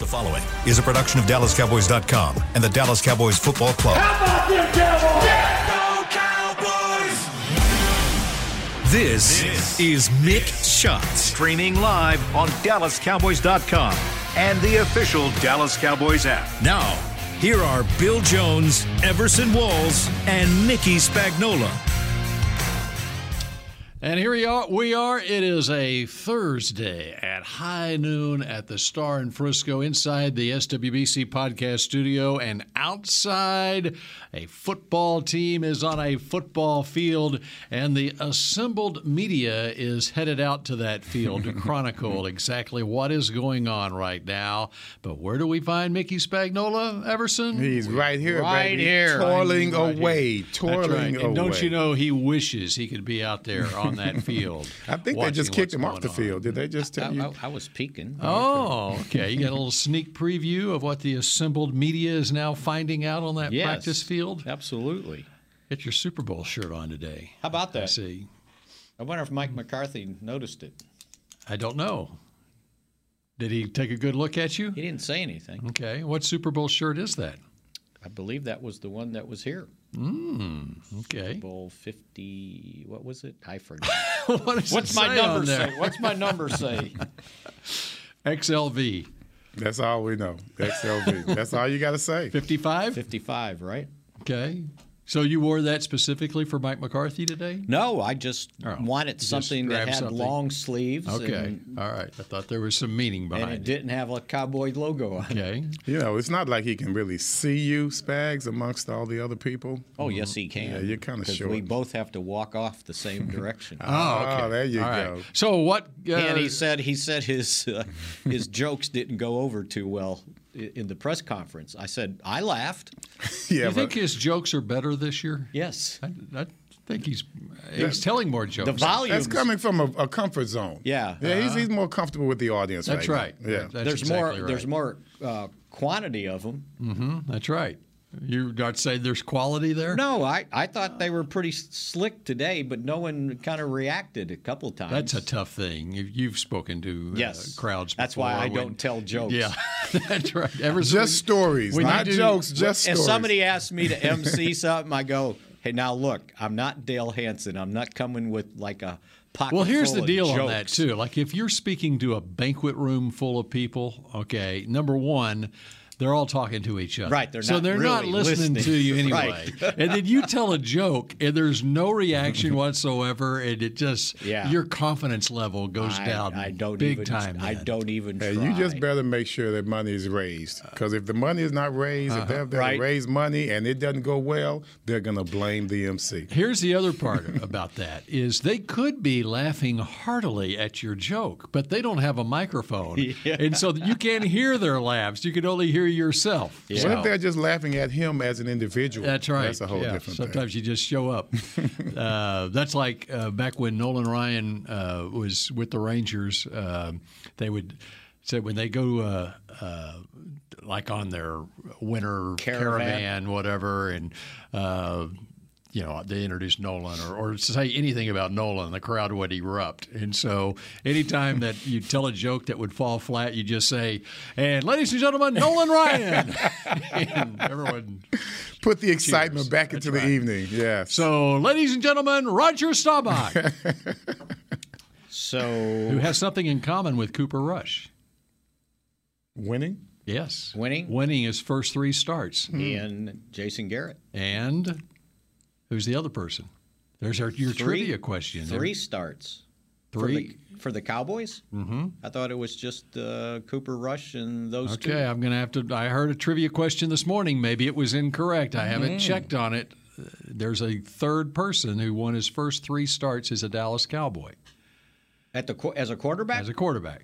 following is a production of DallasCowboys.com and the Dallas Cowboys Football Club. How about them Cowboys? This is Mick Shots, streaming live on DallasCowboys.com and the official Dallas Cowboys app. Now, here are Bill Jones, Everson Walls, and Mickey Spagnola. And here we are. It is a Thursday at high noon at the Star in Frisco, inside the SWBC podcast studio, and outside a football team is on a football field, and the assembled media is headed out to that field to chronicle exactly what is going on right now. But where do we find Mickey Spagnola, Everson? He's right here, right baby. here. Toiling Right away. here. Toiling That's right. away. And don't you know he wishes he could be out there on that field? I think they just kicked him off the field. Did they just tell you? I was peeking. Oh, okay. You got a little sneak preview of what the assembled media is now finding out on that practice field? Absolutely. Get your Super Bowl shirt on today. How about that? I see. I wonder if Mike McCarthy noticed it. I don't know. Did he take a good look at you? He didn't say anything. Okay. What Super Bowl shirt is that? I believe that was the one that was here. Okay. Super Bowl 50, what was it? I forgot. What's my number say? What's my number say? XLV. That's all we know. XLV. That's all you got to say. 55? 55, right? Okay. So you wore that specifically for Mike McCarthy today? No, I just wanted something that had something. long sleeves. Okay. All right. I thought there was some meaning behind And it didn't have a cowboy logo on it. Okay. You know, it's not like he can really see you, Spags, amongst all the other people. Oh, yes, he can. Yeah, you're kind of short. we both have to walk off the same direction. Oh, okay. There you All go. right. So what? And he said his jokes didn't go over too well in the press conference. I said I laughed. Yeah, you think his jokes are better this year? Yes. I think he's telling more jokes. The volume. That's coming from a comfort zone. Yeah. Yeah, he's more comfortable with the audience. That's right. Yeah. That's There's exactly more. right. There's more quantity of them. Mm-hmm. That's right. You not say there's quality there? No, I thought they were pretty slick today, but no one kind of reacted a couple times. That's a tough thing. You've spoken to crowds before. That's why I don't tell jokes. Yeah, that's right. Just stories, not jokes, just stories. If somebody asks me to MC something, I go, hey, now look, I'm not Dale Hansen. I'm not coming with like a pocket Well, here's full the deal of jokes. on that, too. Like if you're speaking to a banquet room full of people, okay, number one, they're all talking to each other. Right. So they're not really listening to you anyway. Right. And then you tell a joke, and there's no reaction whatsoever, and it just your confidence level goes down big time. I don't even try. You just better make sure that money is raised. Because if the money is not raised, if they're going to raise money and it doesn't go well, they're going to blame the MC. Here's the other part about that is they could be laughing heartily at your joke, but they don't have a microphone. Yeah. And so you can't hear their laughs. You can only hear yourself. Yeah. What if they're just laughing at him as an individual? That's right. That's a whole different thing. Sometimes you just show up. That's like back when Nolan Ryan was with the Rangers. They would say when they go like on their winter caravan whatever, and they introduce Nolan or say anything about Nolan, the crowd would erupt. And so anytime that you tell a joke that would fall flat, you just say, and ladies and gentlemen, Nolan Ryan. And everyone put the excitement cheers. back into the evening. Yeah. So, ladies and gentlemen, Roger Staubach. Who has something in common with Cooper Rush. Winning? Yes. Winning his first three starts. And Jason Garrett. And who's the other person? There's your trivia question. Three starts. Three? For the Cowboys? Mm-hmm. I thought it was just Cooper Rush and those two. Okay, I'm going to have to – I heard a trivia question this morning. Maybe it was incorrect. I haven't checked on it. There's a third person who won his first three starts as a Dallas Cowboy. As a quarterback? As a quarterback.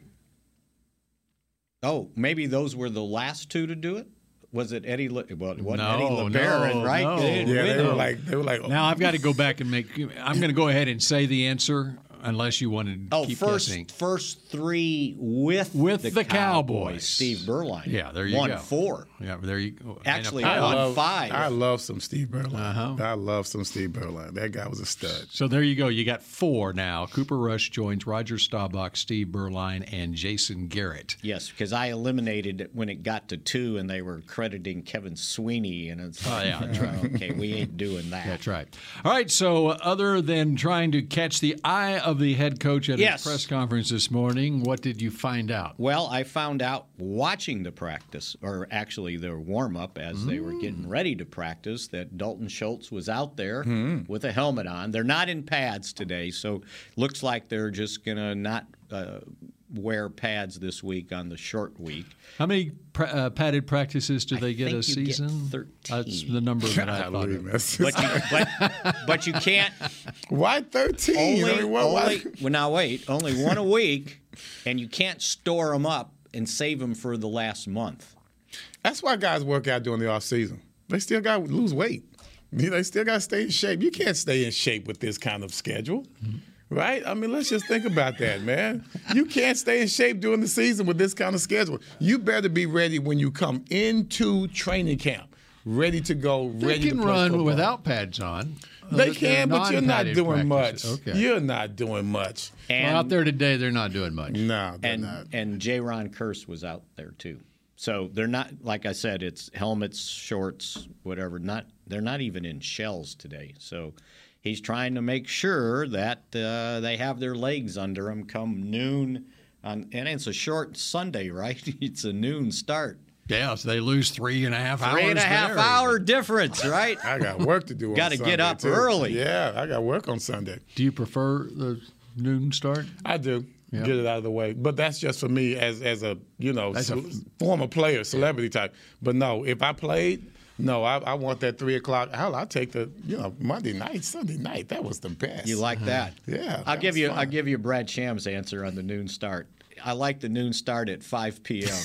Oh, maybe those were the last two to do it? Was it Eddie? Well, it wasn't No, Eddie LeBaron, right? No. They were like. Now I've got to go back and I'm going to go ahead and say the answer. unless you wanted to keep guessing. First three with the Cowboys. Steve Berline. Yeah, there you won go. 4. Yeah, there you go. Actually, won 5. I love some Steve Berline. I love some Steve Berline. That guy was a stud. So there you go. You got 4 now. Cooper Rush joins Roger Staubach, Steve Berline, and Jason Garrett. Yes, because I eliminated it when it got to 2, and they were crediting Kevin Sweeney, and it's like, that's right. Okay, we ain't doing that. That's right. All right, so other than trying to catch the eye of the head coach at his press conference this morning, what did you find out? Well, I found out watching the practice, or actually their warm-up as they were getting ready to practice, that Dalton Schultz was out there with a helmet on. They're not in pads today, so looks like they're just going to not wear pads this week on the short week. How many padded practices do they get a season? Get 13. That's the number that I thought of. But you can't. Why 13? Only one a week, and you can't store them up and save them for the last month. That's why guys work out during the off season. They still got to lose weight. They still got to stay in shape. You can't stay in shape with this kind of schedule. Right? I mean, let's just think about that, man. You can't stay in shape during the season with this kind of schedule. You better be ready when you come into training camp, ready to go, ready to play football. They can run without pads on. They can, but you're not doing much. Okay. You're not doing much. And out there today, they're not doing much. No, they're not. And J-Ron Curse was out there, too. So they're not, like I said, it's helmets, shorts, whatever. They're not even in shells today. So he's trying to make sure that they have their legs under them come noon. And it's a short Sunday, right? It's a noon start. Yeah, so they lose 3.5 hours. 3.5 hour difference, right? I got work to do on Sunday. Got to get up too. early. Yeah, I got work on Sunday. Do you prefer the noon start? I do. Yep. Get it out of the way. But that's just for me as a former player, celebrity type. But no, if I played, I want that 3 o'clock. Hell, I'll take the Monday night, Sunday night. That was the best. You like that? Yeah. I'll give you Brad Sham's answer on the noon start. I like the noon start at 5 p.m.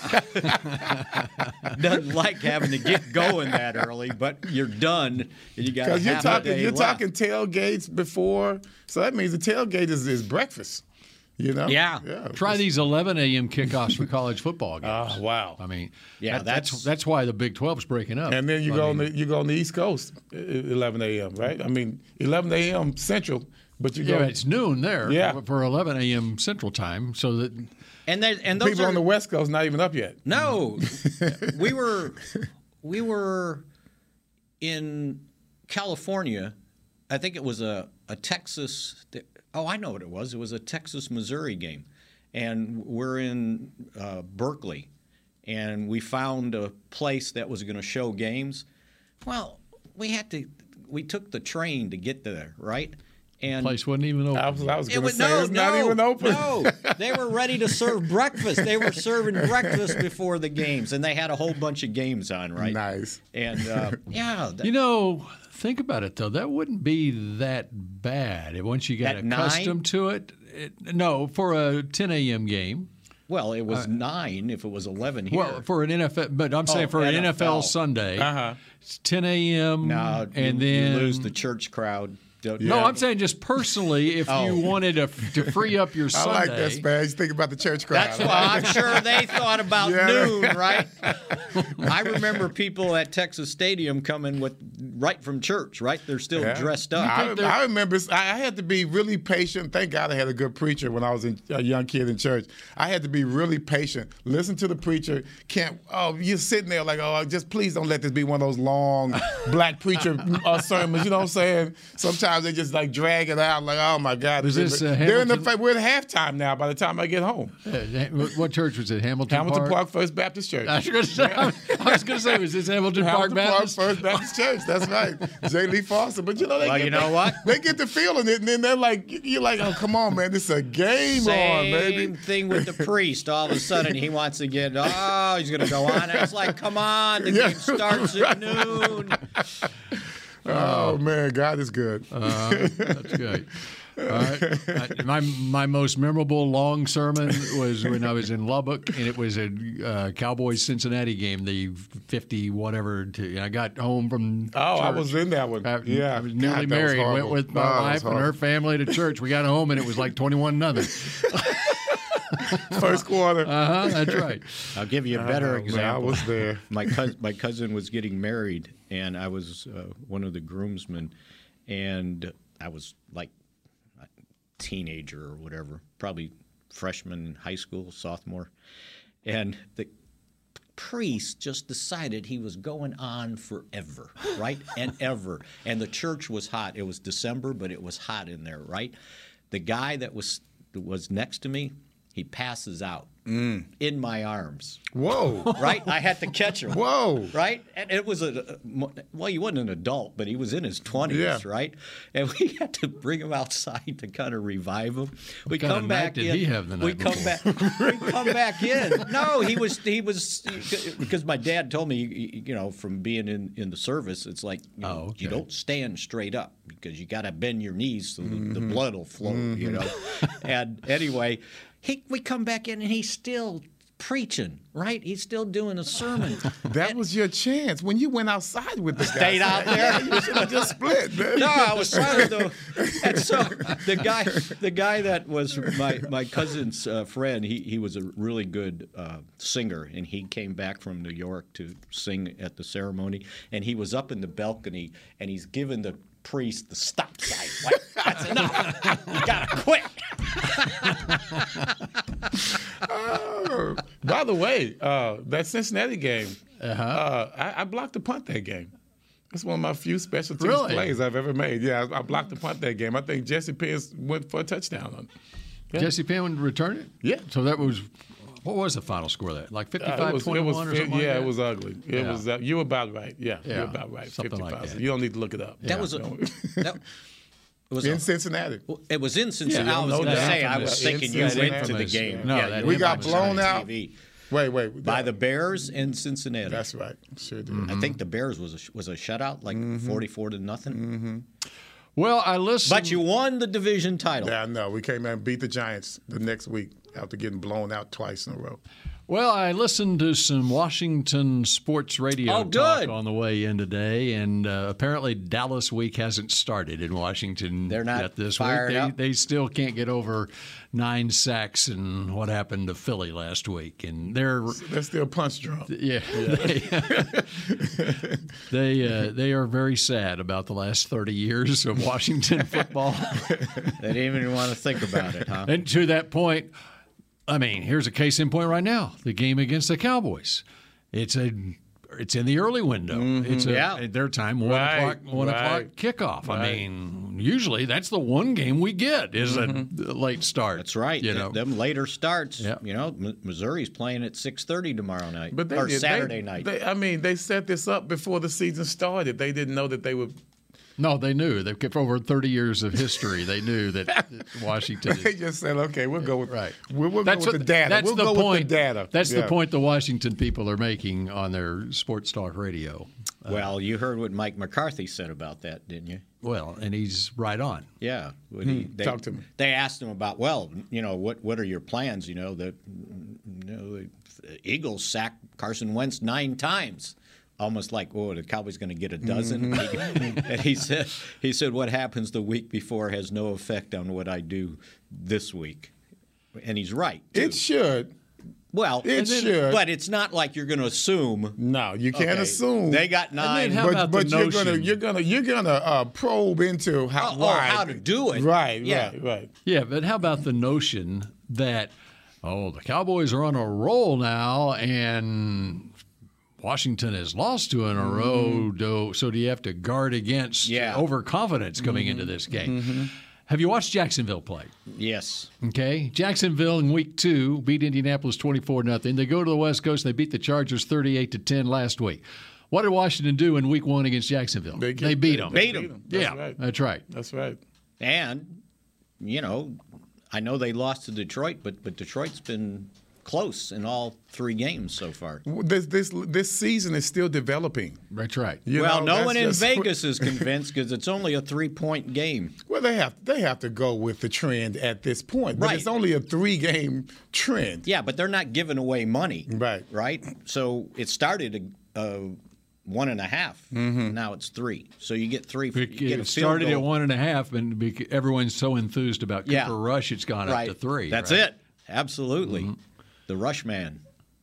Doesn't like having to get going that early, but you're done and you got a half a day left. Talking tailgates before, so that means the tailgate is breakfast. Yeah. Try these 11 a.m. kickoffs for college football games. Oh, wow. I mean, yeah, that's why the Big 12's breaking up. And then you go on the East Coast, 11 a.m., right? I mean, 11 a.m. Central, but you go. Yeah, it's noon there for 11 a.m. Central Time, so that. And those people on the West Coast not even up yet. No, we were in California. I think it was a Texas. Oh, I know what it was. It was a Texas-Missouri game. And we're in Berkeley. And we found a place that was going to show games. Well, we took the train to get there, right? And the place wasn't even open. I was going to say it's not even open. No, they were ready to serve breakfast. They were serving breakfast before the games. And they had a whole bunch of games on, right? Nice. And, think about it, though. That wouldn't be that bad once you got accustomed to it. No, for a 10 a.m. game. Well, it was 9 if it was 11 here. Well, for an NFL, but I'm saying for an NFL Sunday, it's 10 a.m. No, and then you lose the church crowd. No, I'm saying just personally, if you wanted to free up your Sunday. I like that, Spaz. Think about the church crowd. That's why I'm sure they thought about noon, right? I remember people at Texas Stadium coming right from church, right? They're still dressed up. I remember I had to be really patient. Thank God I had a good preacher when I was a young kid in church. I had to be really patient. Listen to the preacher. You're sitting there like, just please don't let this be one of those long black preacher sermons. You know what I'm saying? Sometimes they just like drag it out like, oh my God. We're at halftime now by the time I get home. What church was it? Hamilton Park First Baptist Church. I was going to say, was this Hamilton Park Baptist? First Baptist Church. That's right. J. Lee Foster. But you know what? They get to feeling it, and then they're like, you're like, oh, come on, man. This is a game on, baby. Same thing with the priest. All of a sudden, he wants to he's going to go on. It's like, come on. The game starts at noon. Oh, man, God is good. That's good. All right. My most memorable long sermon was when I was in Lubbock, and it was a Cowboys-Cincinnati game, the 50 whatever. I got home from church. I was in that one. Yeah, I was newly married. Went with my wife and her family to church. We got home, and it was like 21-0. First quarter. That's right. I'll give you a better example. I was there. My cousin was getting married, and I was one of the groomsmen, and I was like a teenager or whatever, probably freshman in high school, sophomore, and the priest just decided he was going on forever, right? And ever. And the church was hot. It was December, but it was hot in there, right? The guy that was next to me, he passes out in my arms. Whoa. Right? I had to catch him. Whoa. Right? And it was he wasn't an adult, but he was in his 20s, right? And we had to bring him outside to kind of revive him. We come back in. Did he have the night before? We come back in. No, he was because my dad told me, from being in the service, it's like you don't stand straight up because you got to bend your knees so the blood will flow, And anyway, we come back in and he's still preaching, right? He's still doing a sermon. That was your chance. When you went outside with the guy. Stayed out there. You should have just split, man. No, I was silent though. And so the guy that was my cousin's friend, he was a really good singer, and he came back from New York to sing at the ceremony, and he was up in the balcony, and he's giving the priest the stop sign. Like, that's enough. You gotta quit. By the way, that Cincinnati game, I blocked the punt that game. That's one of my few special teams plays I've ever made. Yeah, I blocked the punt that game. I think Jesse Penn went for a touchdown on it. Yeah. Jesse Penn would return it? Yeah. So that was – what was the final score of that? Like 55-21 or something like that? Yeah, it was ugly. It was. You were about right. Yeah, you were about right. Something like that. You don't need to look it up. That was in Cincinnati. It was in Cincinnati. I was going to say, I was thinking you went to the game. No, we got blown out. Wait. By the Bears in Cincinnati. That's right. Sure did. I think the Bears was a shutout, like 44-0. Mm-hmm. Well, I listened. But you won the division title. Yeah, I know. We came out and beat the Giants the next week after getting blown out twice in a row. Well, I listened to some Washington sports radio talk on the way in today, and apparently Dallas week hasn't started in Washington They're not yet this fired week. up. They still can't get over 9 sacks and what happened to Philly last week, and they're still punch drunk. Yeah. They are very sad about the last 30 years of Washington football. They didn't even want to think about it, huh? And to that point, I mean, here's a case in point right now. The game against the Cowboys. It's in the early window. It's their time, 1 o'clock kickoff. Right. I mean, usually that's the one game we get is a late start. That's right. Them later starts. Yeah. Missouri's playing at 6:30 tomorrow night or Saturday night. They set this up before the season started. They didn't know that they would. No, they knew. They've kept over 30 years of history. They knew that Washington. They just said, "Okay, we'll go with We'll go with the data. That's we'll the go point. with the data." That's the point the Washington people are making on their sports talk radio. Well, you heard what Mike McCarthy said about that, didn't you? Well, and he's right on. Yeah. Talk to me. They asked him about, what are your plans? The Eagles sacked Carson Wentz 9 times. Almost like, the Cowboys going to get a dozen. And he said, what happens the week before has no effect on what I do this week. And he's right, too. It should. Well, it should. But it's not like you're going to assume. No, you can't assume. They got 9. But you're gonna probe into how to do it. Right. Yeah, but how about the notion that the Cowboys are on a roll now and Washington has lost 2 in a row, so do you have to guard against overconfidence coming into this game? Have you watched Jacksonville play? Yes. Okay. Jacksonville in week 2 beat Indianapolis 24-0. They go to the West Coast. They beat the Chargers 38-10 last week. What did Washington do in week 1 against Jacksonville? They beat them. Beat them. That's right. That's right. And, I know they lost to Detroit, but Detroit's been close in all 3 games so far. This season is still developing. That's right. No one in Vegas is convinced because it's only a 3-point game. Well, they have to go with the trend at this point, but it's only a 3-game trend. Yeah, but they're not giving away money. Right. Right? So it started 1.5. Mm-hmm. Now it's 3. So you get 3. It started at 1.5, and everyone's so enthused about Cooper Rush, it's gone up to 3. That's it. Absolutely. Mm-hmm. The Rush Man.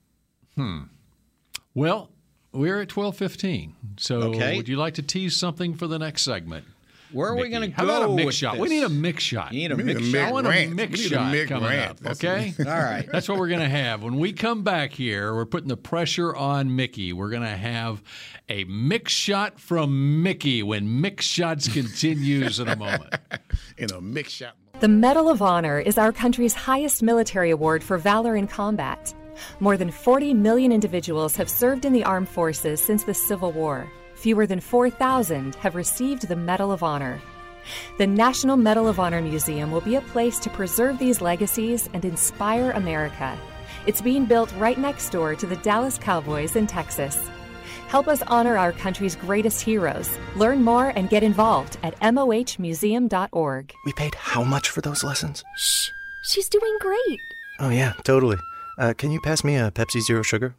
Well, we're at 12:15. So would you like to tease something for the next segment? Where are we going to go? How about a mix with shot? This? We need a mix shot. You need a mix shot. I want a mix shot coming up, okay? All right. That's what we're going to have. When we come back here, we're putting the pressure on Mickey. We're going to have a mix shot from Mickey when Mix Shots continues in a moment. In a mix shot. The Medal of Honor is our country's highest military award for valor in combat. More than 40 million individuals have served in the armed forces since the Civil War. Fewer than 4,000 have received the Medal of Honor. The National Medal of Honor Museum will be a place to preserve these legacies and inspire America. It's being built right next door to the Dallas Cowboys in Texas. Help us honor our country's greatest heroes. Learn more and get involved at mohmuseum.org. We paid how much for those lessons? Shh, she's doing great. Oh, yeah, totally. Can you pass me a Pepsi Zero Sugar?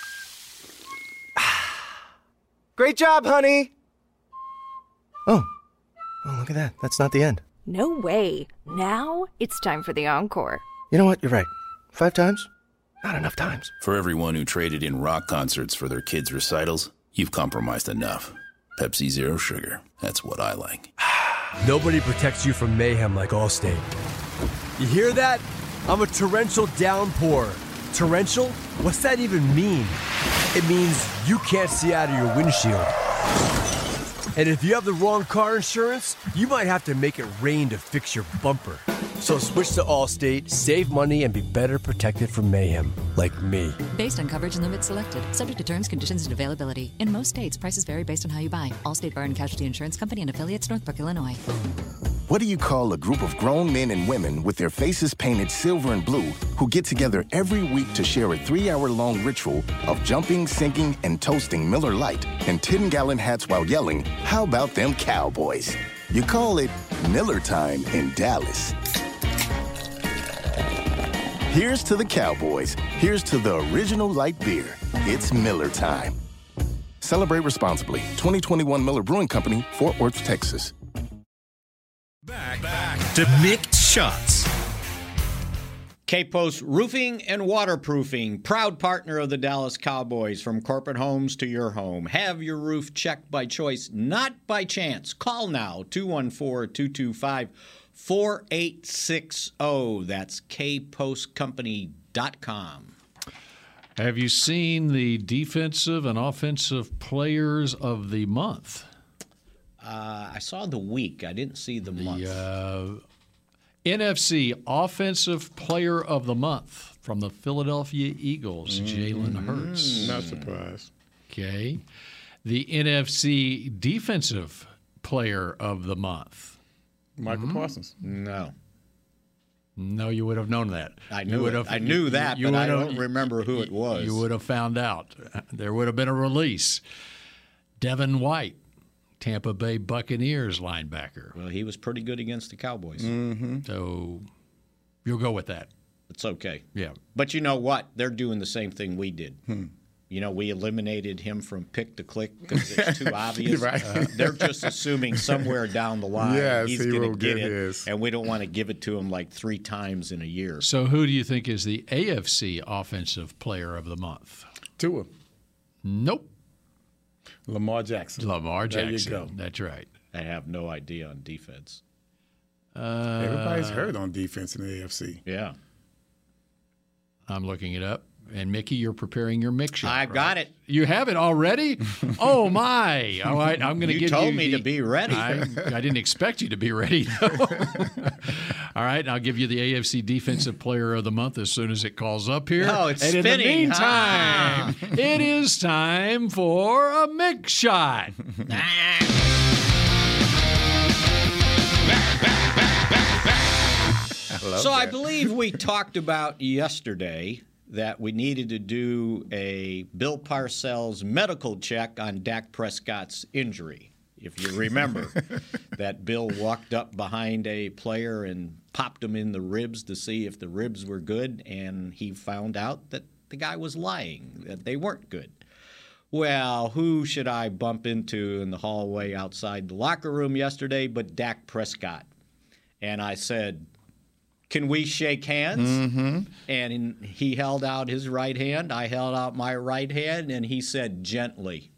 Great job, honey! Oh, look at that. That's not the end. No way. Now it's time for the encore. You know what? You're right. 5 times? Not enough times. For everyone who traded in rock concerts for their kids' recitals, you've compromised enough. Pepsi Zero Sugar. That's what I like. Nobody protects you from mayhem like Allstate. You hear that? I'm a torrential downpour. Torrential? What's that even mean? It means you can't see out of your windshield. And if you have the wrong car insurance, you might have to make it rain to fix your bumper. So switch to Allstate, save money, and be better protected from mayhem, like me. Based on coverage and limits selected, subject to terms, conditions, and availability. In most states, prices vary based on how you buy. Allstate Bar and Casualty Insurance Company and affiliates, Northbrook, Illinois. What do you call a group of grown men and women with their faces painted silver and blue who get together every week to share a 3-hour-long ritual of jumping, singing, and toasting Miller Lite in 10-gallon hats while yelling, "How about them Cowboys?" You call it Miller Time in Dallas. Here's to the Cowboys. Here's to the original light beer. It's Miller Time. Celebrate responsibly. 2021 Miller Brewing Company, Fort Worth, Texas. Back to Mixed Shots. K-Post Roofing and Waterproofing, proud partner of the Dallas Cowboys. From corporate homes to your home. Have your roof checked by choice, not by chance. Call now, 214-225-4860. That's kpostcompany.com. Have you seen the defensive and offensive players of the month? I saw the week. I didn't see the month. NFC Offensive Player of the Month from the Philadelphia Eagles, Jalen Hurts. Not surprised. Okay. The NFC Defensive Player of the Month. Michael Parsons. No, you would have known that. I knew that, but I don't remember who it was. You would have found out. There would have been a release. Devin White, Tampa Bay Buccaneers linebacker. Well, he was pretty good against the Cowboys. Mm-hmm. So you'll go with that. It's okay. Yeah. But you know what? They're doing the same thing we did. You know, we eliminated him from pick to click because it's too obvious. Right. They're just assuming somewhere down the line he's going to get it, his. and we don't want to give it to him like 3 times in a year. So who do you think is the AFC Offensive Player of the Month? Tua. Nope. Lamar Jackson. Lamar Jackson. There you go. That's right. I have no idea on defense. Everybody's hurt on defense in the AFC. Yeah. I'm looking it up. And, Mickey, you're preparing your mix shot. I've got it. You have it already? Oh, my. All right, I'm going to give you. You told me to be ready. I didn't expect you to be ready, though. All right, I'll give you the AFC Defensive Player of the Month as soon as it calls up here. Oh, it's and spinning. In the meantime, it is time for a mix shot. So I believe we talked about yesterday that we needed to do a Bill Parcells medical check on Dak Prescott's injury. If you remember, that Bill walked up behind a player and popped him in the ribs to see if the ribs were good, and he found out that the guy was lying, that they weren't good. Well, who should I bump into in the hallway outside the locker room yesterday but Dak Prescott? And I said, "Can we shake hands?" Mm-hmm. And he held out his right hand. I held out my right hand, and he said, "Gently."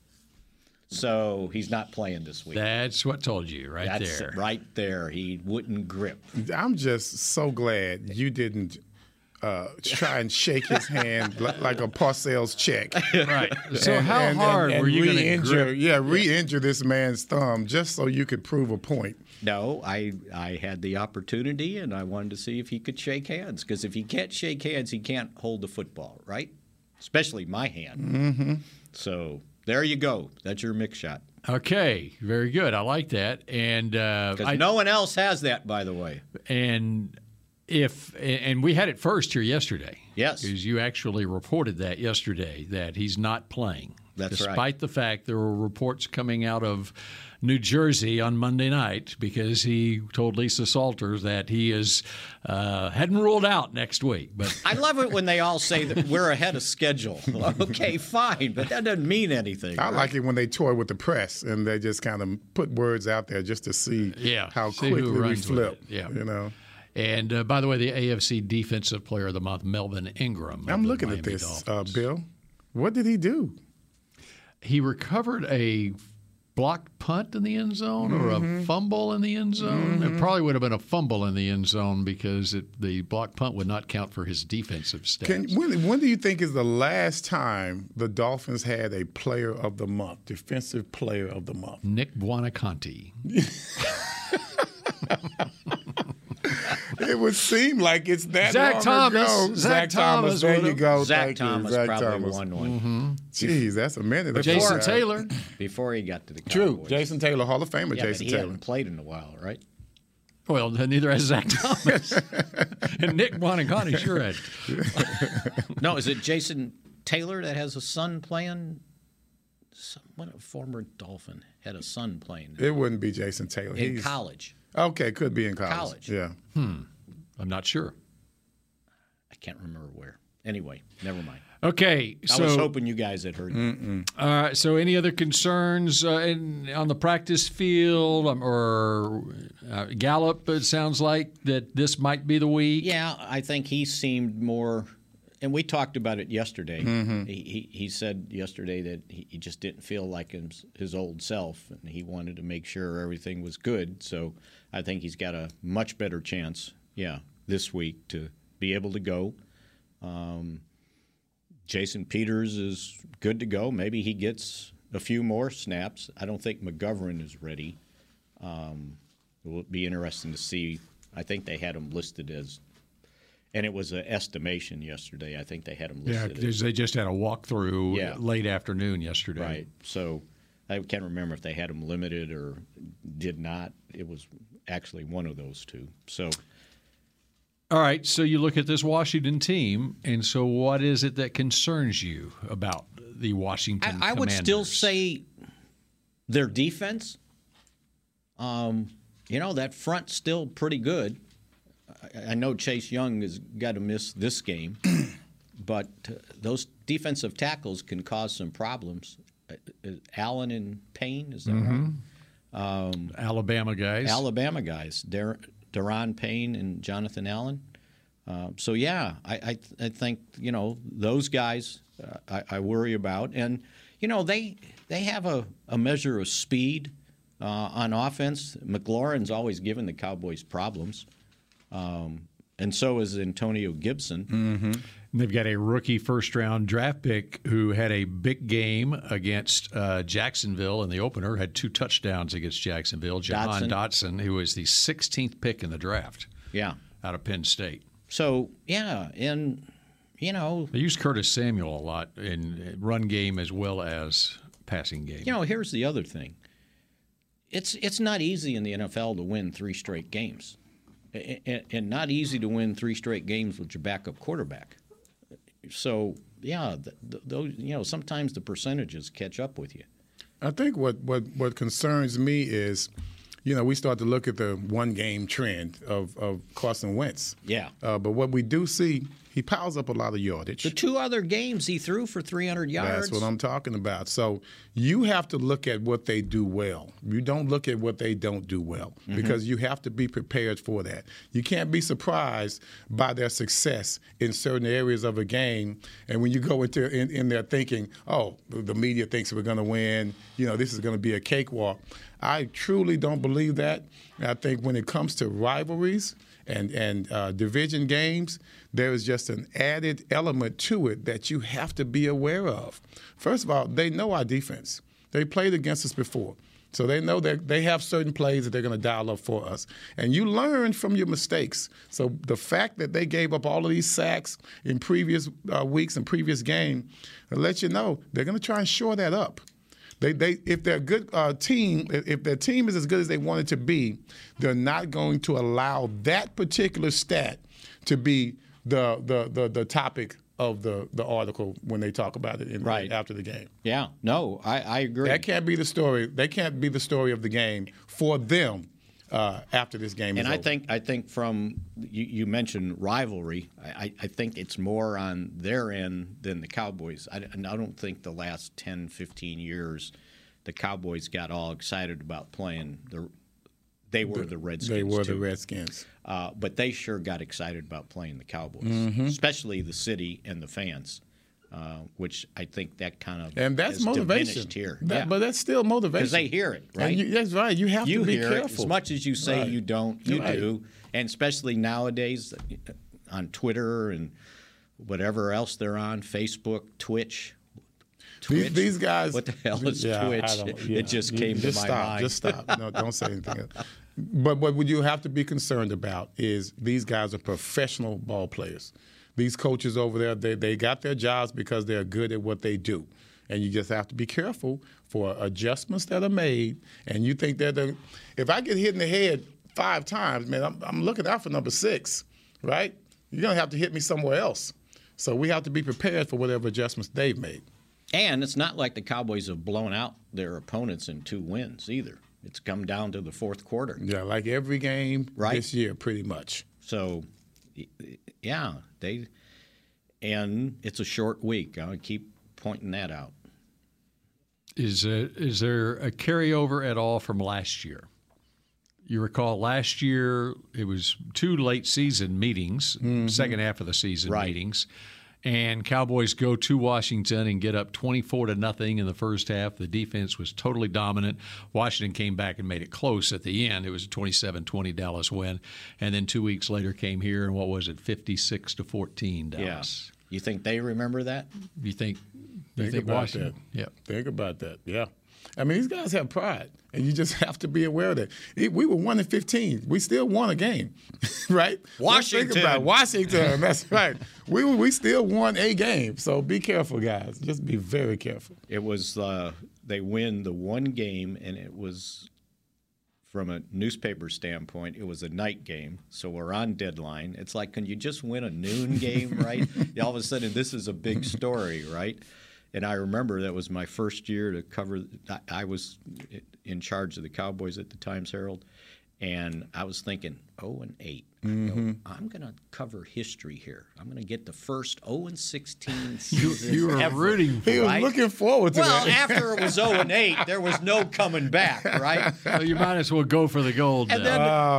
So he's not playing this week. That's what told you That's there. It, right there. He wouldn't grip. I'm just so glad you didn't try and shake his hand like a Parcells check. Right. So how hard were you going to re-injure? Yeah, re-injure this man's thumb just so you could prove a point. No, I had the opportunity, and I wanted to see if he could shake hands. Because if he can't shake hands, he can't hold the football, right? Especially my hand. Mm-hmm. So there you go. That's your mix shot. Okay, very good. I like that. And because no one else has that, by the way. And we had it first here yesterday. Yes. Because you actually reported that yesterday, that he's not playing. That's right. Despite the fact there were reports coming out of New Jersey on Monday night, because he told Lisa Salters that he hadn't ruled out next week. But I love it when they all say that we're ahead of schedule. Okay, fine, but that doesn't mean anything. I like it when they toy with the press and they just kind of put words out there just to see how quickly we flip. Yeah. You know. And by the way, the AFC Defensive Player of the Month, Melvin Ingram. I'm looking at this, Bill. What did he do? He recovered a blocked punt in the end zone or a fumble in the end zone. It probably would have been a fumble in the end zone because the blocked punt would not count for his defensive stats. When do you think is the last time the Dolphins had a Player of the Month, Defensive Player of the Month? Nick Buonaconti. It would seem like it's that Zach long Thomas. ago. Zach Thomas. There you go. Zach Thomas probably won one. Mm-hmm. Jeez, that's a minute ago. Jason Taylor. Before he got to the Cowboys. True. Jason Taylor, Hall of Famer. Jason he Taylor. hadn't played in a while, right? Well, neither has Zach Thomas. And Nick Buonaconti sure had. No, is it Jason Taylor that has a son playing? What a former Dolphin had a son playing. It wouldn't be Jason Taylor. In college. Okay, could be in college. Yeah. I'm not sure. I can't remember where. Anyway, never mind. Okay, I was hoping you guys had heard that. So any other concerns on the practice field or Gallup, it sounds like, that this might be the week? Yeah, I think he seemed more – and we talked about it yesterday. He said yesterday that he just didn't feel like his old self, and he wanted to make sure everything was good. So I think he's got a much better chance, this week to be able to go. Jason Peters is good to go. Maybe he gets a few more snaps. I don't think McGovern is ready. It will be interesting to see. I think they had him listed as, and it was an estimation yesterday. I think they had him listed. Yeah, because they just had a walkthrough late afternoon yesterday. Right. So I can't remember if they had him limited or did not. It was actually one of those two. So. All right, so you look at this Washington team, and so what is it that concerns you about the Washington Commanders? I would still say their defense. That front's still pretty good. I know Chase Young has got to miss this game, but those defensive tackles can cause some problems. Allen and Payne, is that right? Alabama guys. Daron Payne and Jonathan Allen. I think those guys I worry about, and they have a measure of speed on offense. McLaurin's always given the Cowboys problems, and so is Antonio Gibson. Mm-hmm. They've got a rookie first-round draft pick who had a big game against Jacksonville in the opener, had 2 touchdowns against Jacksonville. Jahan Dotson, who was the 16th pick in the draft out of Penn State. So, and, they use Curtis Samuel a lot in run game as well as passing game. Here's the other thing. It's not easy in the NFL to win 3 straight games. And not easy to win 3 straight games with your backup quarterback. So yeah, those sometimes the percentages catch up with you. I think what concerns me is, we start to look at the one-game trend of Carson Wentz. Yeah. But what we do see, he piles up a lot of yardage. The 2 other games he threw for 300 yards. That's what I'm talking about. So you have to look at what they do well. You don't look at what they don't do well because you have to be prepared for that. You can't be surprised by their success in certain areas of a game. And when you go in there thinking, oh, the media thinks we're going to win, this is going to be a cakewalk. I truly don't believe that. I think when it comes to rivalries and division games, there is just an added element to it that you have to be aware of. First of all, they know our defense. They played against us before. So they know that they have certain plays that they're going to dial up for us. And you learn from your mistakes. So the fact that they gave up all of these sacks in previous weeks and previous game, it'll let you know they're going to try and shore that up. If they're a good team, if their team is as good as they want it to be, they're not going to allow that particular stat to be the topic of the article when they talk about it after the game. Yeah, no, I agree. That can't be the story. They can't be the story of the game for them after this game is over. And I think from you mentioned rivalry. I think it's more on their end than the Cowboys. I don't think the last 10, 15 years the Cowboys got all excited about playing They were the Redskins. They were too. the Redskins. But they sure got excited about playing the Cowboys, especially the city and the fans, which I think that kind of and that's motivation here. But that's still motivation because they hear it, right? That's right. You have to be hear careful. It. As much as you say you don't, you do, and especially nowadays on Twitter and whatever else they're on, Facebook, Twitch. These guys. What the hell is Twitch? It just came to my mind. Just stop. No, don't say anything else. But what you have to be concerned about is these guys are professional ball players. These coaches over there, they got their jobs because they're good at what they do. And you just have to be careful for adjustments that are made. And you think that if I get hit in the head 5 times, man, I'm looking out for number 6, right? You're going to have to hit me somewhere else. So we have to be prepared for whatever adjustments they've made. And it's not like the Cowboys have blown out their opponents in 2 wins either. It's come down to the fourth quarter. Yeah, like every game this year, pretty much. So, yeah, and it's a short week. I'll keep pointing that out. Is there a carryover at all from last year? You recall last year it was 2 late season meetings, second half of the season meetings. And Cowboys go to Washington and get up 24-0 in the first half. The defense was totally dominant. Washington came back and made it close at the end. It was a 27-20 Dallas win. And then 2 weeks later came here, and what was it, 56-14 Dallas. Yeah. You think they remember that? You think about Washington? That. Yeah. Think about that. Yeah. I mean, these guys have pride, and you just have to be aware of that. We were 1-15. We still won a game, right? Washington. Think about Washington. That's right. We still won a game. So be careful, guys. Just be very careful. It was they win the one game, and it was from a newspaper standpoint, it was a night game. So we're on deadline. It's like, can you just win a noon game, right? All of a sudden, this is a big story, right? And I remember that was my first year to cover. I was in charge of the Cowboys at the Times-Herald, and I was thinking 0-8. I'm going to cover history here. I'm going to get the first 0-16 season you were ever. rooting for He was looking forward to well, that. after it was 0-8, there was no coming back, right? So you might as well go for the gold. And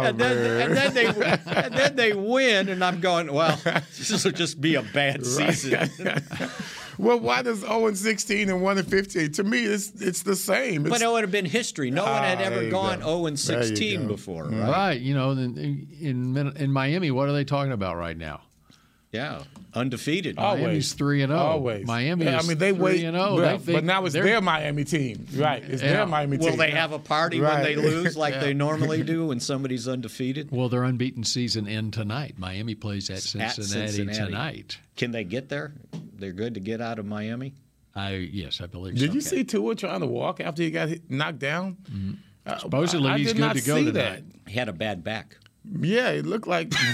then they win, and I'm going, well, this will just be a bad season. Well, why does 0-16 and 1-15? To me, it's the same. But it would have been history. No one had ever gone 0-16 before, right? Right. You know, in Miami, what are they talking about right now? Yeah, undefeated. Miami's 3-0. Always. Miami is they 3-0. But now it's their Miami team. Right. It's their Miami team. Will they have a party when they lose like they normally do when somebody's undefeated? Well, their unbeaten season ends tonight. Miami plays at Cincinnati tonight. Can they get there? They're good to get out of Miami? Yes, I believe so. Did you see Tua trying to walk after he got knocked down? Supposedly he's good to go tonight. He had a bad back. Yeah, it looked like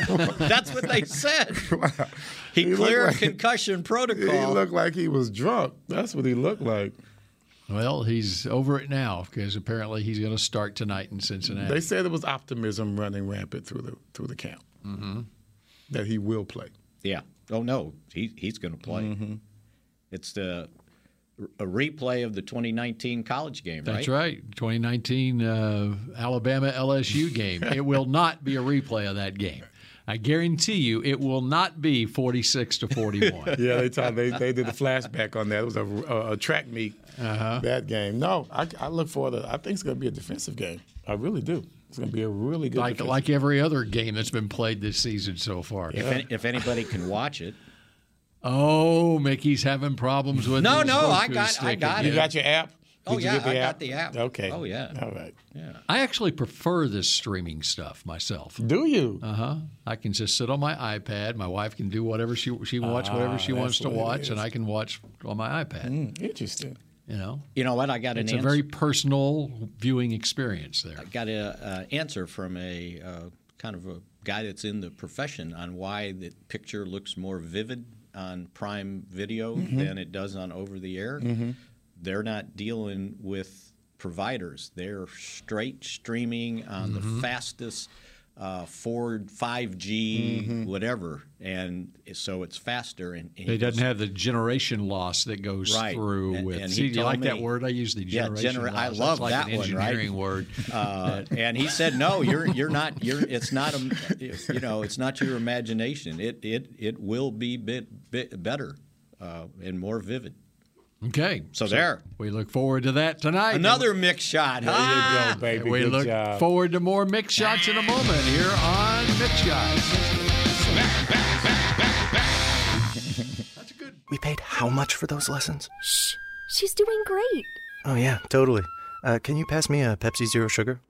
That's what they said. Wow. He cleared concussion protocol. He looked like he was drunk. That's what he looked like. Well, he's over it now because apparently he's going to start tonight in Cincinnati. They said there was optimism running rampant through the camp that he will play. Yeah. Oh no, he's going to play. Mm-hmm. It's a replay of the 2019 college game, right? That's right. 2019 Alabama LSU game. It will not be a replay of that game. I guarantee you it will not be 46-41. Yeah, they did a flashback on that. It was a track meet, that game. No, I look forward to it. I think it's going to be a defensive game. I really do. It's going to be a really good like every other game that's been played this season so far. Yeah. If anybody can watch it. Oh, Mickey's having problems with No, I got it. You got your app? I got the app. Okay. Oh, yeah. All right. Yeah. I actually prefer this streaming stuff myself. Do you? I can just sit on my iPad. My wife can do whatever she watch whatever she wants to watch, and I can watch on my iPad. Interesting. You know what? I got an answer. It's a very personal viewing experience there. I got an answer from a kind of a guy that's in the profession on why the picture looks more vivid on Prime Video than it does on over the air. They're not dealing with providers. They're straight streaming on the fastest Ford 5G whatever, and so it's faster. And it doesn't have the generation loss that goes through with. And see, do you like that word I use? The generation loss. I love That's like that an one. engineering word. And he said, no, you're not. It's not it's not your imagination. It will be bit better and more vivid. Okay. So there. We look forward to that tonight. Another mix shot. There you go, baby. We Good look job. forward to more mix shots in a moment here on Mix Shots. That's good. We paid how much for those lessons? Shh. She's doing great. Oh, yeah, totally. Can you pass me a Pepsi Zero Sugar?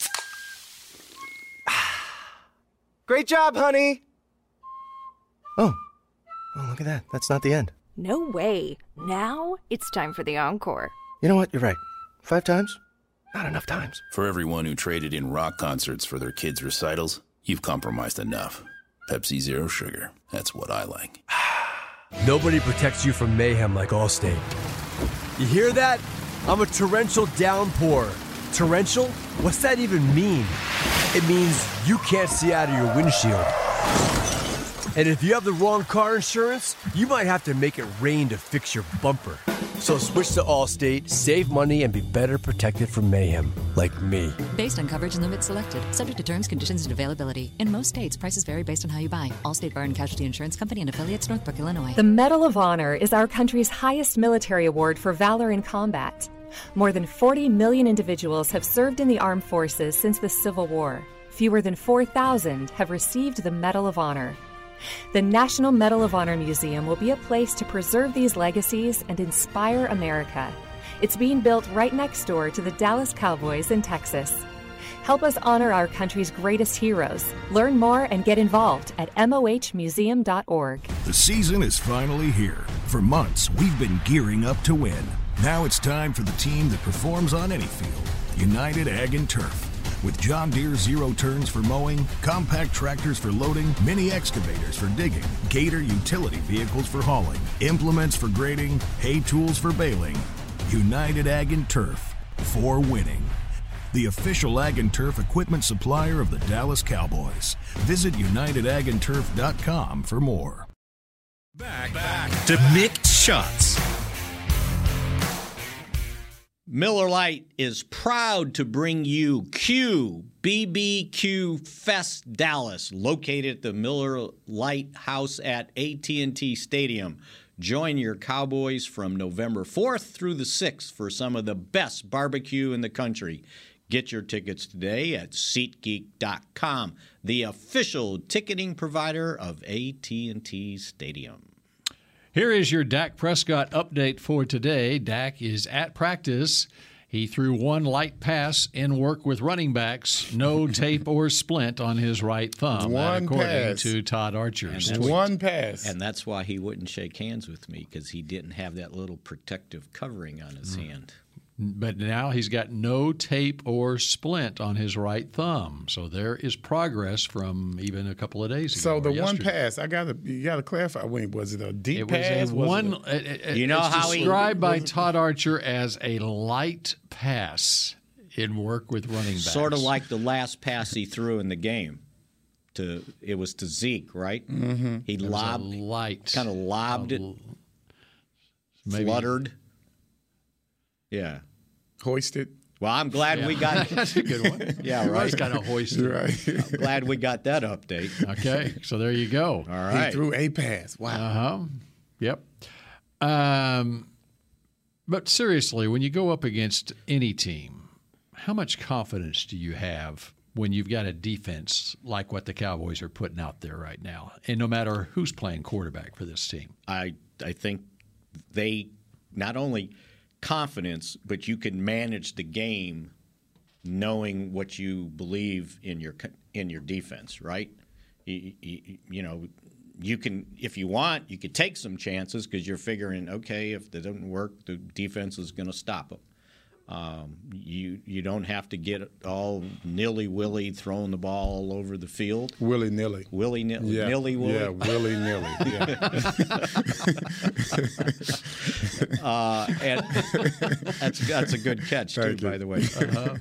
Great job, honey! Oh, look at that. That's not the end. No way. Now it's time for the encore. You know what? You're right. 5 times? Not enough times. For everyone who traded in rock concerts for their kids' recitals, you've compromised enough. Pepsi Zero Sugar. That's what I like. Nobody protects you from mayhem like Allstate. You hear that? I'm a torrential downpour. Torrential? What's that even mean? It means you can't see out of your windshield. And if you have the wrong car insurance, you might have to make it rain to fix your bumper. So switch to Allstate, save money, and be better protected from mayhem, like me. Based on coverage and limits selected, subject to terms, conditions, and availability. In most states, prices vary based on how you buy. Allstate Bar and Casualty Insurance Company and affiliates, Northbrook, Illinois. The Medal of Honor is our country's highest military award for valor in combat. More than 40 million individuals have served in the armed forces since the Civil War. Fewer than 4,000 have received the Medal of Honor. The National Medal of Honor Museum will be a place to preserve these legacies and inspire America. It's being built right next door to the Dallas Cowboys in Texas. Help us honor our country's greatest heroes. Learn more and get involved at mohmuseum.org. The season is finally here. For months, we've been gearing up to win. Now it's time for the team that performs on any field, United Ag and Turf. With John Deere Zero Turns for mowing, compact tractors for loading, mini excavators for digging, Gator utility vehicles for hauling, implements for grading, hay tools for baling. United Ag and Turf, for winning. The official Ag and Turf equipment supplier of the Dallas Cowboys. Visit UnitedAgAndTurf.com for more. Back to Mixed Shots. Miller Lite is proud to bring you BBQ Fest Dallas, located at the Miller Lite House at AT&T Stadium. Join your Cowboys from November 4th through the 6th for some of the best barbecue in the country. Get your tickets today at SeatGeek.com, the official ticketing provider of AT&T Stadium. Here is your Dak Prescott update for today. Dak is at practice. He threw one light pass in work with running backs. No tape or splint on his right thumb, according to Todd Archer's tweet. One pass. And that's why he wouldn't shake hands with me, because he didn't have that little protective covering on his hand. But now he's got no tape or splint on his right thumb. So there is progress from even a couple of days ago. So the one yesterday. pass, you got to clarify. Was it a deep It pass? was a one. It's described by Todd Archer as a light pass in work with running backs. Sort of like the last pass he threw in the game. It was to Zeke, right? Mm-hmm. He kind of lobbed it, fluttered. Yeah. Hoisted. Well, I'm glad we got That's a good one. Yeah, It right. was kind of hoisted. Right. I'm glad we got that update. Okay, so there you go. All right. He threw a pass. Wow. Yep. But seriously, when you go up against any team, how much confidence do you have when you've got a defense like what the Cowboys are putting out there right now? And no matter who's playing quarterback for this team. I think they not only confidence, but you can manage the game knowing what you believe in your defense, right? You know, you can, if you want, you could take some chances because you're figuring, okay, if that doesn't work, the defense is going to stop them. You don't have to get all nilly-willy throwing the ball all over the field. Willy-nilly. Willy-nilly. Yeah. Nilly-willy. Yeah, willy-nilly. Yeah. And that's a good catch, too, by the way.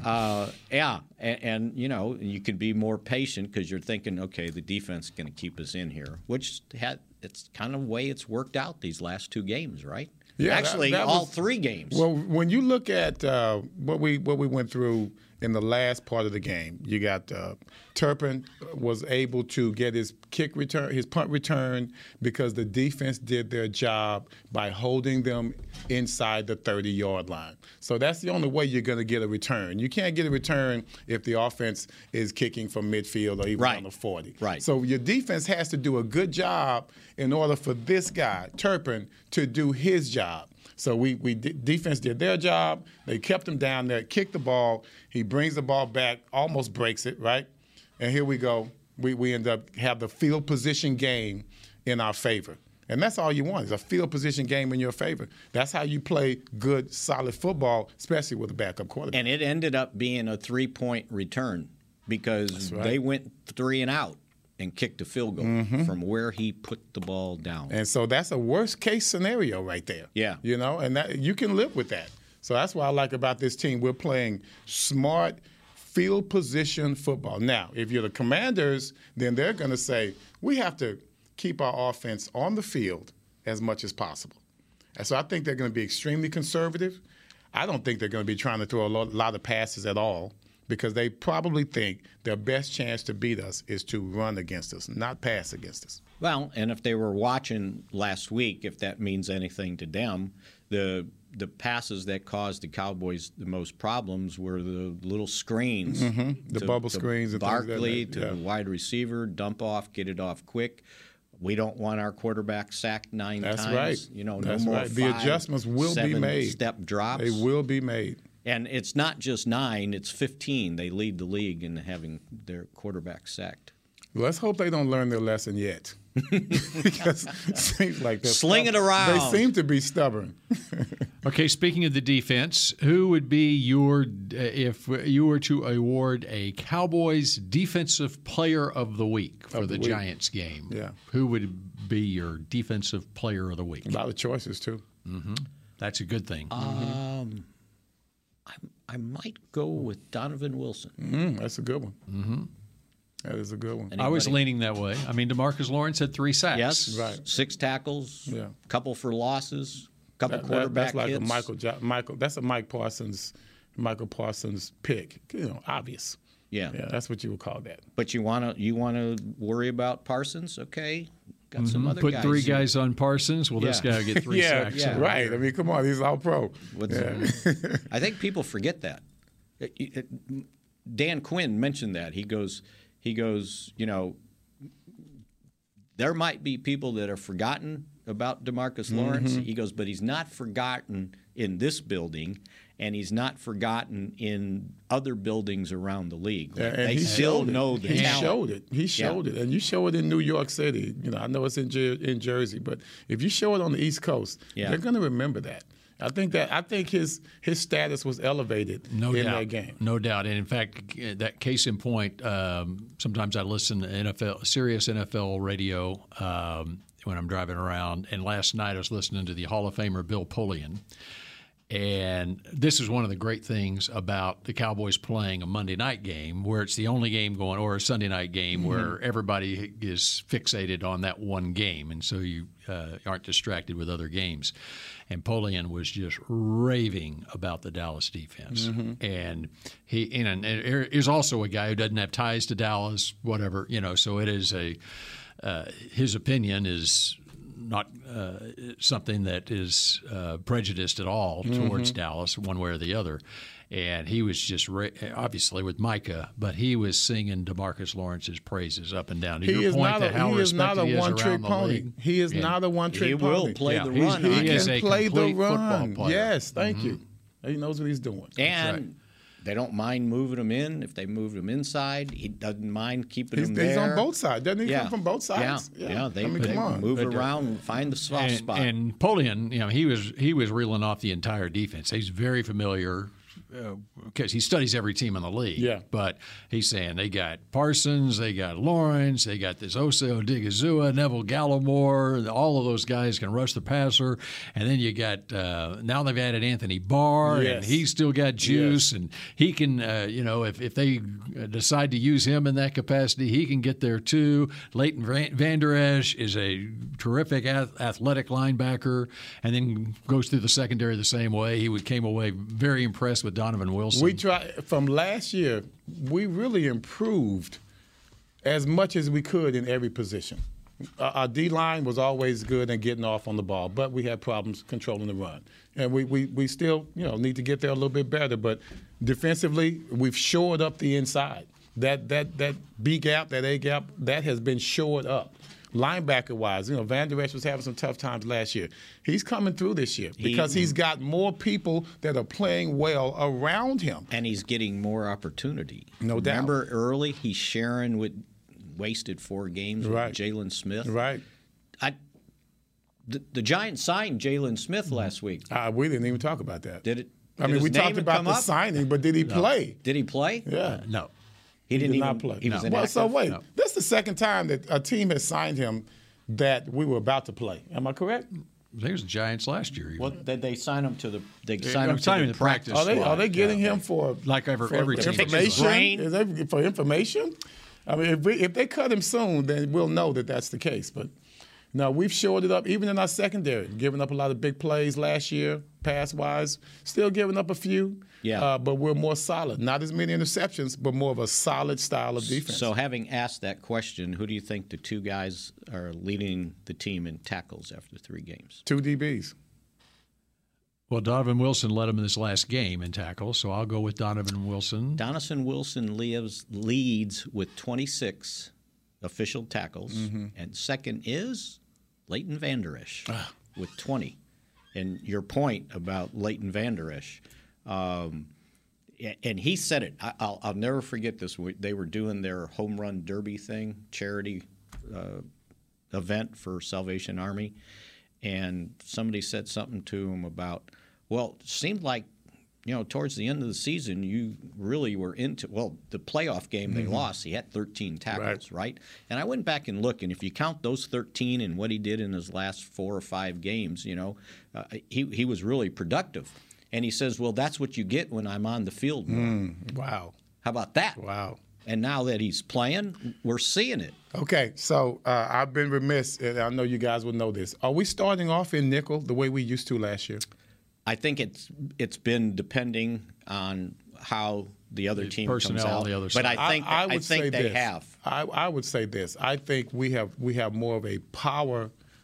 Yeah, and you know, you can be more patient because you're thinking, okay, the defense is going to keep us in here, which it's kind of the way it's worked out these last two games, right? Yeah, actually, all three games. Well, when you look at what we went through in the last part of the game, you got Turpin was able to get his punt return because the defense did their job by holding them inside the 30-yard line. So that's the only way you're going to get a return. You can't get a return if the offense is kicking from midfield or even on the 40. Right. So your defense has to do a good job in order for this guy, Turpin, to do his job. So defense did their job. They kept him down there, kicked the ball. He brings the ball back, almost breaks it, right? And here we go. We end up have the field position game in our favor. And that's all you want is a field position game in your favor. That's how you play good, solid football, especially with a backup quarterback. And it ended up being a 3-point return because they went 3 and out and kicked a field goal from where he put the ball down. And so that's a worst-case scenario right there. Yeah. You know, and that, you can live with that. So that's what I like about this team. We're playing smart field position football. Now, if you're the Commanders, then they're going to say, we have to keep our offense on the field as much as possible. And so I think they're going to be extremely conservative. I don't think they're going to be trying to throw a lot of passes at all because they probably think their best chance to beat us is to run against us, not pass against us. Well, and if they were watching last week, if that means anything to them, the passes that caused the Cowboys the most problems were the little screens. The bubble screens and Barkley things like that. to the wide receiver, dump off, get it off quick. We don't want our quarterback sacked 9 times. That's right. You know, That's no more right. The adjustments will be made. Step drops. They will be made. And it's not just 9, it's 15. They lead the league in having their quarterback sacked. Let's hope they don't learn their lesson yet. Because it seems like they're Sling it around. They seem to be stubborn. Okay, speaking of the defense, who would be your, if you were to award a Cowboys Defensive Player of the Week for the Giants game? Yeah. Who would be your Defensive Player of the Week? A lot of choices, too. That's a good thing. I might go with Donovan Wilson. That's a good one. That is a good one. I was leaning that way. I mean, DeMarcus Lawrence had 3 sacks. Yes, right. 6 tackles, Yeah. couple for losses, couple quarterback that's like hits. a Michael. That's a Michael Parsons pick. You know, obvious. Yeah. That's what you would call that. But you wanna worry about Parsons? Okay, got some other Put guys. 3 here. guys on Parsons. Well, this guy will get 3 sacks. Yeah, right. I mean, come on, he's all pro. I think people forget that. Dan Quinn mentioned that. He goes, you know, there might be people that are forgotten about DeMarcus Lawrence. He goes, but he's not forgotten in this building, and he's not forgotten in other buildings around the league. Like, they still know the talent. He showed it. And you show it in New York City. You know, I know it's in Jersey, but if you show it on the East Coast, they're going to remember that. I think his status was elevated in that game. No doubt. And in fact, that case in point, sometimes I listen to Sirius NFL radio when I'm driving around. And last night I was listening to the Hall of Famer Bill Polian. And this is one of the great things about the Cowboys playing a Monday night game where it's the only game going, or a Sunday night game where everybody is fixated on that one game. And so you aren't distracted with other games. And Polian was just raving about the Dallas defense. And he is also a guy who doesn't have ties to Dallas, whatever, so it is his opinion is not something that is prejudiced at all towards Dallas one way or the other. And he was just obviously with Micah, but he was singing DeMarcus Lawrence's praises up and down. He is not a one-trick pony. He is not a one-trick pony. He will play the run. He can play the run. Yes, thank you. He knows what he's doing. And they don't mind moving him in. If they moved him inside, he doesn't mind keeping him there. He's on both sides. Doesn't he come from both sides? Yeah. They move around and find the soft spot. And Polian, he was reeling off the entire defense. He's very familiar because he studies every team in the league. Yeah. But he's saying they got Parsons, they got Lawrence, they got this Osa Odigizua, Neville Gallimore. All of those guys can rush the passer. And then you got now they've added Anthony Barr, and he's still got juice, and he can, if they decide to use him in that capacity, he can get there too. Leighton Vander Esch is a terrific athletic linebacker, and then goes through the secondary the same way. He came away very impressed with Donovan Wilson. We tried from last year. We really improved as much as we could in every position. Our D-line was always good in getting off on the ball, but we had problems controlling the run. And we still need to get there a little bit better. But defensively, we've shored up the inside. That B gap, that A gap, that has been shored up. Linebacker-wise, Vander Esch was having some tough times last year. He's coming through this year because he's got more people that are playing well around him. And he's getting more opportunity. No doubt. Remember early, he's sharing with wasted 4 games with Jalen Smith. Right. The Giants signed Jalen Smith last week. We didn't even talk about that. Did it? We talked about the signing, but did he play? Did he play? Yeah. No. He did not play. He was inactive. Well, that's the second time that a team has signed him that we were about to play. Am I correct? There's the Giants last year. Well, did they sign him to the? They signed him to the practice. Are they getting him for every team? Information? Is they for information? I mean, if they cut him soon, then we'll know that that's the case. But no, we've shored it up, even in our secondary, giving up a lot of big plays last year, pass-wise, still giving up a few. Yeah. But we're more solid. Not as many interceptions, but more of a solid style of defense. So having asked that question, who do you think the 2 guys are leading the team in tackles after 3 games? 2 DBs. Well, Donovan Wilson led him in this last game in tackles, so I'll go with Donovan Wilson. Donovan Wilson leads with 26 official tackles, and second is Leighton Vander Esch with 20. And your point about Leighton Vander Esch, and he said it. I'll never forget this. They were doing their home run derby thing, charity event for Salvation Army, and somebody said something to him about, well, it seemed like, towards the end of the season, you really were into, the playoff game they lost, he had 13 tackles, right? And I went back and looked, and if you count those 13 and what he did in his last 4 or 5 games, he was really productive. And he says, well, that's what you get when I'm on the field more. Wow. How about that? Wow. And now that he's playing, we're seeing it. Okay, so I've been remiss, and I know you guys will know this. Are we starting off in nickel the way we used to last year? I think it's been depending on how the other team comes out. The other side. But I think they have. I would say this. I think we have more of a power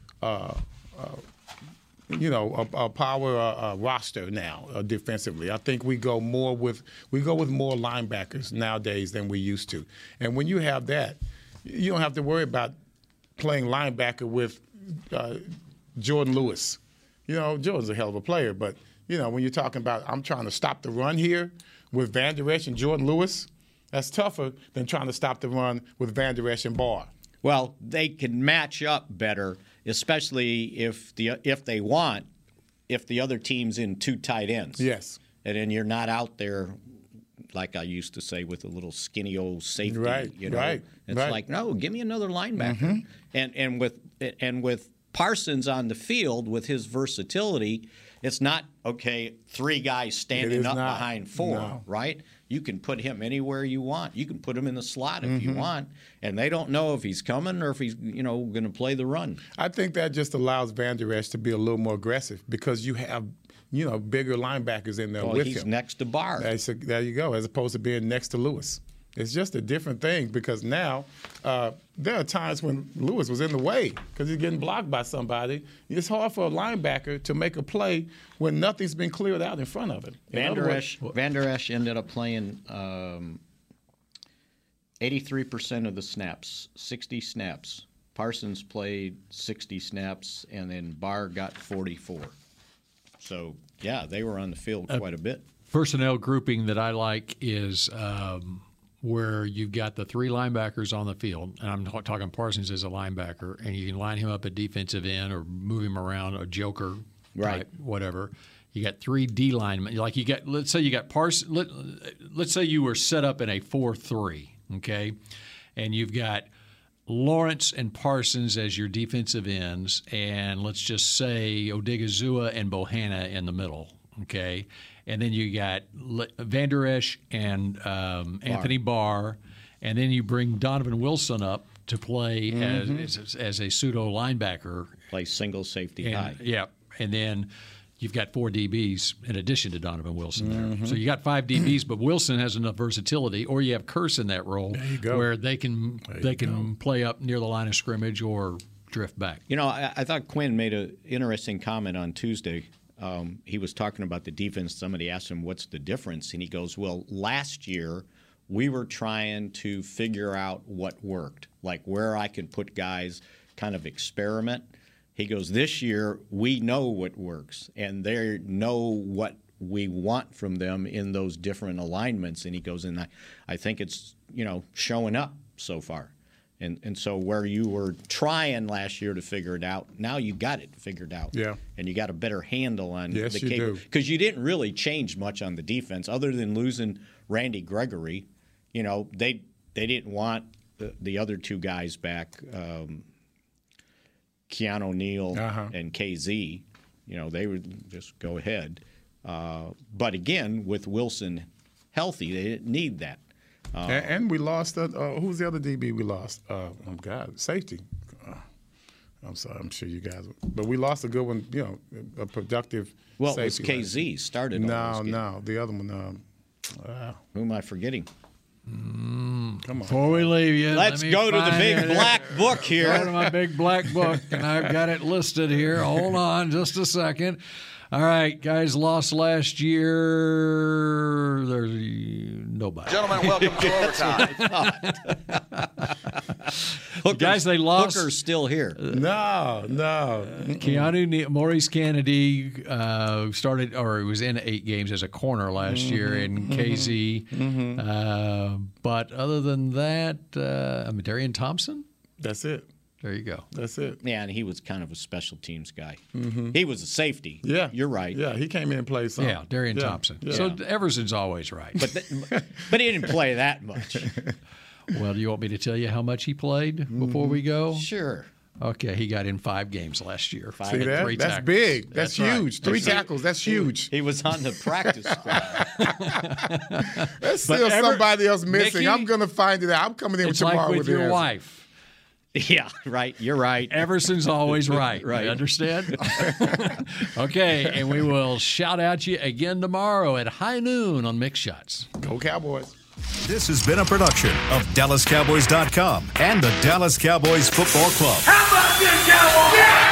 a power roster now defensively. I think we go with more linebackers nowadays than we used to. And when you have that, you don't have to worry about playing linebacker with Jordan Lewis. Jordan's a hell of a player, but when you're talking about I'm trying to stop the run here with Vander Esch and Jordan Lewis, that's tougher than trying to stop the run with Vander Esch and Barr. Well, they can match up better, especially if they want if the other team's in 2 tight ends. Yes. And then you're not out there, like I used to say, with a little skinny old safety. Right, you know? right. It's right. like, no, give me another linebacker. And with Parsons on the field with his versatility, it's not, okay, 3 guys standing up behind 4, right? You can put him anywhere you want. You can put him in the slot if you want, and they don't know if he's coming or if he's, going to play the run. I think that just allows Van Der Esch to be a little more aggressive because you have, bigger linebackers in there with him. He's next to Barr. There you go, as opposed to being next to Lewis. It's just a different thing because now there are times when Lewis was in the way because he's getting blocked by somebody. It's hard for a linebacker to make a play when nothing's been cleared out in front of him. Van Der Esch ended up playing 83% of the snaps, 60 snaps. Parsons played 60 snaps, and then Barr got 44. So, yeah, they were on the field quite a bit. Personnel grouping that I like is where you've got the 3 linebackers on the field, and I'm talking Parsons as a linebacker, and you can line him up at defensive end or move him around, a joker type, whatever. You got 3 D linemen. Like let's say you got Parsons. Let's say you were set up in a 4-3, okay, and you've got Lawrence and Parsons as your defensive ends, and let's just say Odigizua and Bohanna in the middle, okay. And then you got Van Der Esch and Anthony Barr, and then you bring Donovan Wilson up to play as a pseudo linebacker, play single safety high. Yeah, and then you've got 4 DBs in addition to Donovan Wilson there. So you got 5 DBs, but Wilson has enough versatility, or you have Curse in that role where they can play up near the line of scrimmage or drift back. I thought Quinn made an interesting comment on Tuesday. He was talking about the defense. Somebody asked him, what's the difference? And he goes, well, last year we were trying to figure out what worked, like where I could put guys, kind of experiment. He goes, this year we know what works, and they know what we want from them in those different alignments. And he goes, and I think it's, showing up so far. And so where you were trying last year to figure it out, now you got it figured out. Yeah. And you got a better handle on the you do. Because you didn't really change much on the defense other than losing Randy Gregory. They didn't want the other 2 guys back, Keanu Neal and KZ. They would just go ahead. But again, with Wilson healthy, they didn't need that. And we lost who's the other DB we lost? Safety. I'm sorry, I'm sure you guys. But we lost a good one, a productive safety. It was KZ started. No, the other one. Who am I forgetting? Come on. Before we leave you, let's go to the big black book here. Go to my big black book, and I've got it listed here. Hold on just a second. All right, guys, lost last year. There's nobody. Gentlemen, welcome to overtime. Guys, they lost. Hooker's still here. No. Maurice Kennedy started, or he was in 8 games as a corner last year in KZ. But other than that, Darian Thompson? That's it. There you go. That's it. Yeah, and he was kind of a special teams guy. He was a safety. Yeah. You're right. Yeah, he came in and played some. Yeah, Darian Thompson. Yeah. So Everson's always right. But he didn't play that much. Well, do you want me to tell you how much he played before we go? Sure. Okay, he got in 5 games last year. See that? 3 That's tackles. big. That's huge. Right. 3 tackles. That's huge. He was on the practice squad. There's still somebody else missing. Mickey, I'm going to find it out. I'm coming in tomorrow like with with your answer. wife. Yeah, right. You're right. Everson's always right. Right. You understand? Okay, and we will shout out you again tomorrow at high noon on Mixed Shots. Go Cowboys. This has been a production of DallasCowboys.com and the Dallas Cowboys Football Club. How about this, Cowboys? Yeah!